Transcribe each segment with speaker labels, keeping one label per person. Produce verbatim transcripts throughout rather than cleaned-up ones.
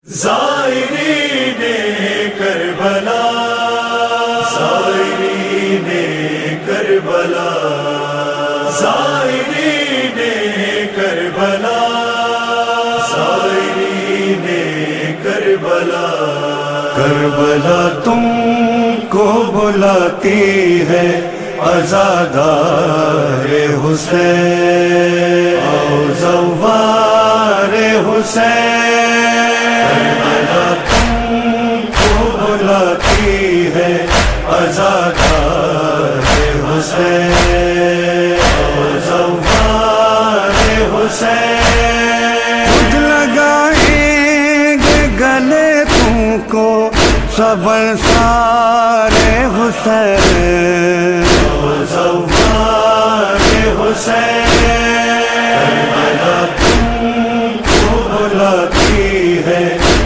Speaker 1: زائرین کربلا، زائرین کربلا، زائرین کربلا، زائرین کربلا۔ کربلا تم کو بلاتی ہے عزادار حسین، آؤ زوار حسین۔ کربلا تم کو بلاتی ہے عزادار حسین، آؤ زوار حسین۔
Speaker 2: خود لگائیں گے گلے تم کو صبر سارے حسین،
Speaker 1: آؤ زوار حسین۔ کربلا تم کو بلاتی ہے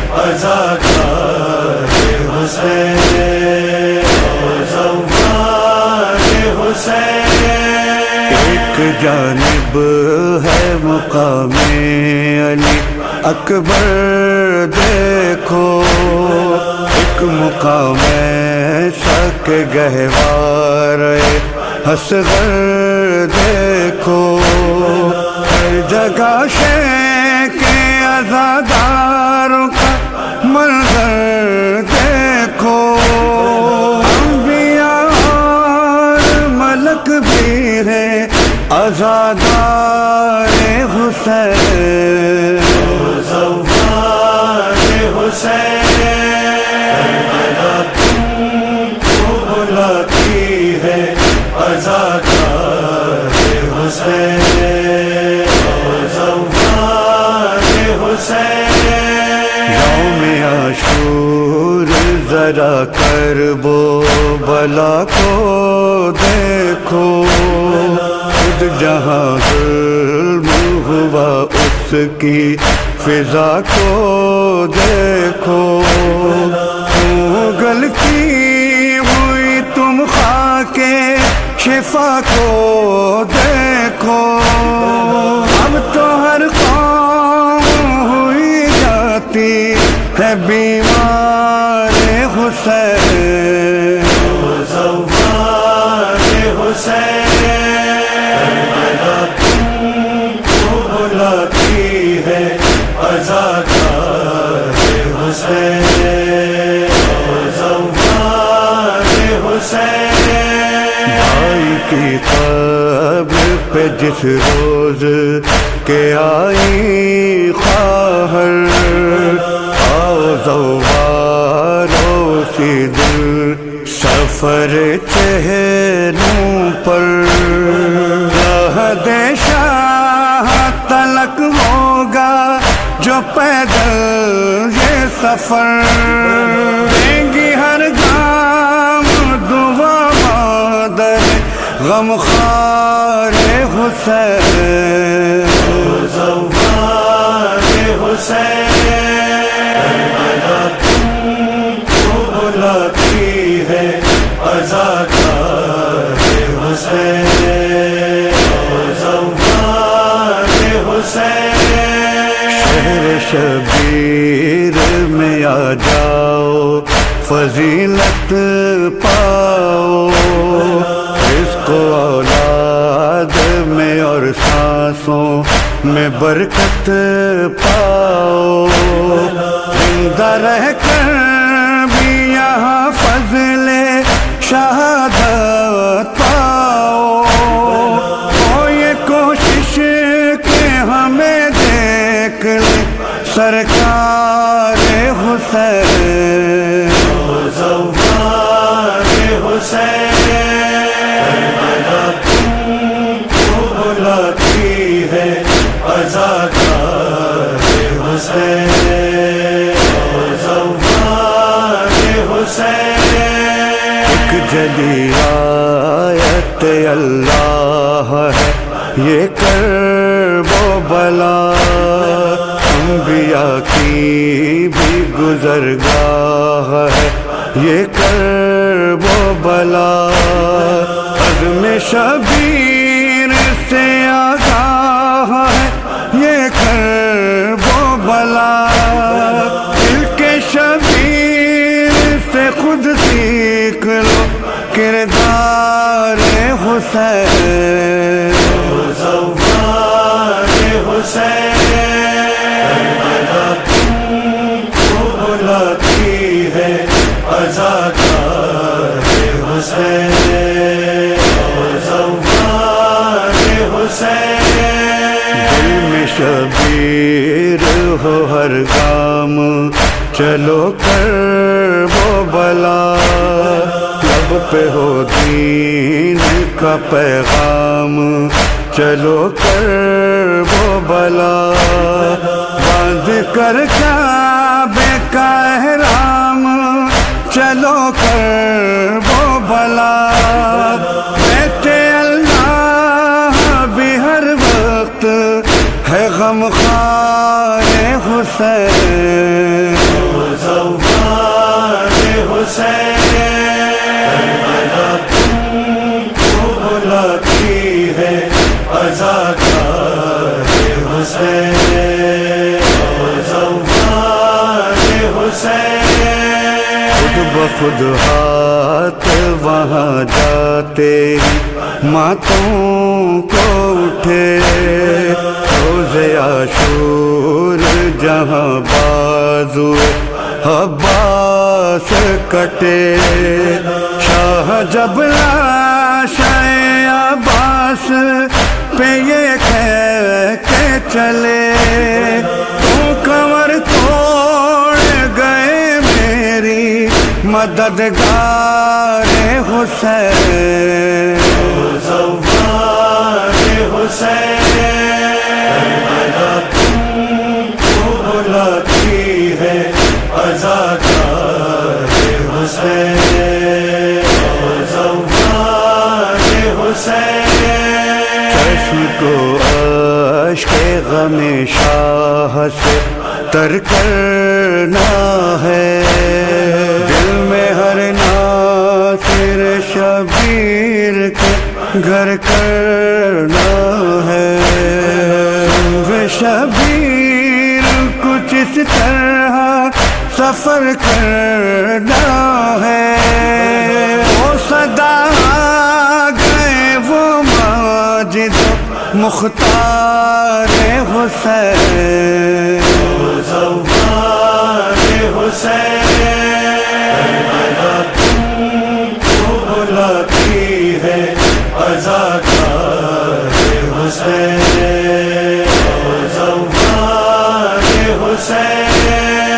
Speaker 1: عزادار حسین، آؤ زوار حسین۔
Speaker 2: ایک جانب ہے مقام علی اکبر دیکھو، ایک مقام ایسا کہ گہوارے اصغر دیکھو، ہر جگہ شیخ عزاداروں کا منظر دیکھو، انبیاء اور ملک بھی ہے عزادار حسین،
Speaker 1: زوار حسین۔ کربلا تم کو بلاتی ہے عزادار حسین، زوار حسین۔
Speaker 2: یوم عاشور ذرا کرب و بلا کو دیکھو، خود جہاں ظلم ہوا اس کی فضا کو دیکھو، کیوں غلطی ہوئی تم خاک شفا کو دیکھو، اب تو ہر قوم ہوئی جاتی ہے بیمار حسین،
Speaker 1: زوار حسین۔ کربلا تم کو بلاتی ہے عزادار حسین، زوار حسین۔
Speaker 2: بھائی کی قبر پہ جس روز کے آئی خواہر، آؤ زوارو سی دل سفر چہروں پر، راہ شاہ تلک ہوگا جو پیدل یہ سفر، دیں گی ہر گام دعا مادر غمخوار حسین،
Speaker 1: زوار حسین۔ کربلا تم کو بلاتی ہے عزادار حسین، زوار حسین۔
Speaker 2: شہر شبیر میں آ جاؤ فضیلت پاؤ، رزق و اولاد میں اور سانسوں میں برکت پاؤ، زندہ رہ کر بھی یہاں فضل شہادت پاؤ، ہو یہ کوشش کہ ہمیں دیکھ لے سرکار حسین،
Speaker 1: زوار حسین۔ کربلا تم کو بلاتی ہے عزادار حسین، زوار حسین۔
Speaker 2: ایک جلی آیت اللہ ہے یہ کرب و بلا، انبیاء کی بھی گزرگاہ ہے یہ کرب و بلا، عزم شبیر سے آگاہ ہے یہ کرب و بلا، زوار حسین،
Speaker 1: زوار حسین، کربلا تم کو بلاتی ہے، عزادار حسین، زوار حسین،
Speaker 2: دل میں شبیر ہو ہر گام، چلو کر وہ بلا، لب پہ ہو دین کا پیغام، چلو کر وہ بلا، باندھ کر کعبے کا احرام، چلو کر وہ بلا، بیت اللہ بھی ہر وقت ہے غمخوار حسین،
Speaker 1: زوار حسین، کربلا تم کو بلاتی ہے، عزادار حسین، زوار حسین،
Speaker 2: خود بخود ہاتھ وہاں جاتے ماتوں کو اٹھے، روز عاشور جہاں بازو عباس کٹے، شاہ جب لاش عباس پہ یہ کہہ کے چلے، تو کمر توڑ گئے میری مددگار حسین،
Speaker 1: زوار حسین، کربلا تم کو بلاتی ہے، عزادار حسین، زوار حسین،
Speaker 2: چشم کو اشک غم شاہ سے تر کرنا ہے، دل میں ہر ناصر شبیر کے گھر کرنا ہے، وہ شبیر کچھ اس طرح سفر کرنا ہے، وہ صدا گئے وہ ماجد مختار حسین،
Speaker 1: زوار حسین، کربلا تم کو بلاتی ہے، عزادار حسین، زوار حسین،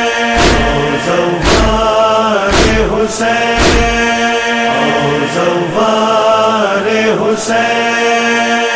Speaker 1: زوار حسین، زوار حسین۔